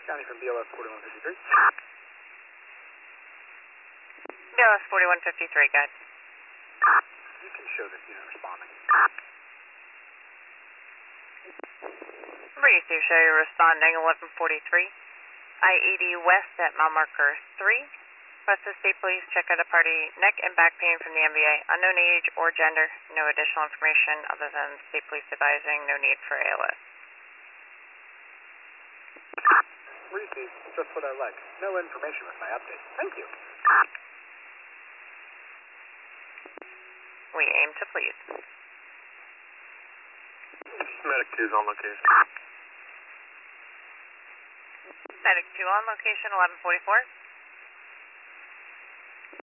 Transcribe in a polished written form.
County from BLS 4153. BLS 4153, guide. You can show this unit responding. Breeze 2, show you're responding 1143. I-80 west at mile marker 3. Request the state police check out a party neck and back pain from the MVA. Unknown age or gender. No additional information other than state police advising no need for ALS. Received. Just what I like. No information with my update. Thank you. We aim to please. Medic 2's on location. Medic 2 on location 1144.